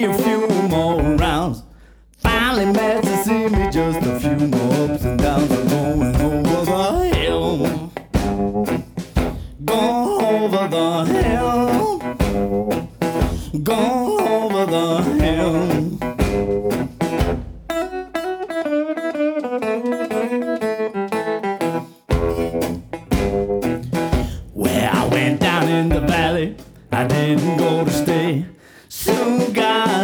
A few more rounds. Finally managed to see me just a few more ups and downs. I'm going over the hill. Going over the hill. Going over the hill. Well, I went down in the valley. I didn't go